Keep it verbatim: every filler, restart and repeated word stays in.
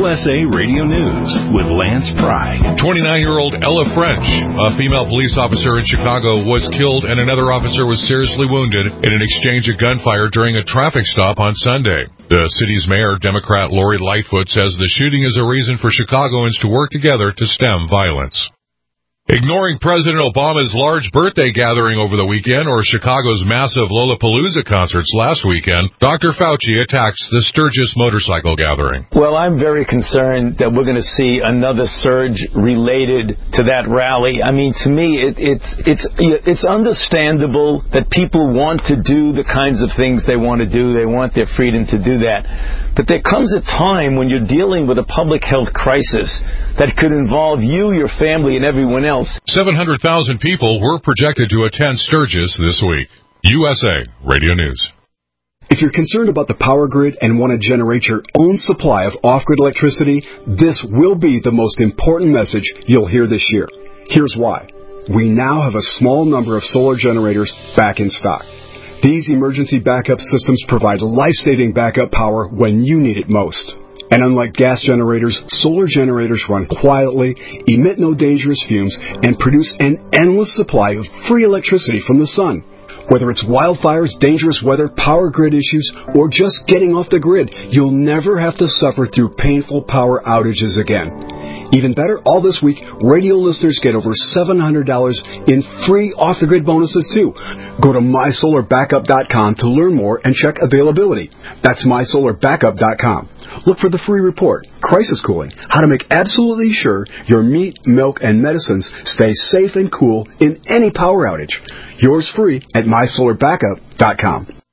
U S A Radio News with Lance Pry. twenty-nine-year-old Ella French, a female police officer in Chicago, was killed and another officer was seriously wounded in an exchange of gunfire during a traffic stop on Sunday. The city's mayor, Democrat Lori Lightfoot, says the shooting is a reason for Chicagoans to work together to stem violence. Ignoring President Obama's large birthday gathering over the weekend or Chicago's massive Lollapalooza concerts last weekend, Doctor Fauci attacks the Sturgis motorcycle gathering. Well, I'm very concerned that we're going to see another surge related to that rally. I mean, to me, it, it's it's it's understandable that people want to do the kinds of things they want to do. They want their freedom to do that. But there comes a time when you're dealing with a public health crisis that could involve you, your family, and everyone else. seven hundred thousand people were projected to attend Sturgis this week. U S A Radio News. If you're concerned about the power grid and want to generate your own supply of off-grid electricity, this will be the most important message you'll hear this year. Here's why. We now have a small number of solar generators back in stock. These emergency backup systems provide life-saving backup power when you need it most. And unlike gas generators, solar generators run quietly, emit no dangerous fumes, and produce an endless supply of free electricity from the sun. Whether it's wildfires, dangerous weather, power grid issues, or just getting off the grid, you'll never have to suffer through painful power outages again. Even better, all this week, radio listeners get over seven hundred dollars in free off-the-grid bonuses, too. Go to my solar backup dot com to learn more and check availability. That's my solar backup dot com. Look for the free report, Crisis Cooling, how to make absolutely sure your meat, milk, and medicines stay safe and cool in any power outage. Yours free at my solar backup dot com.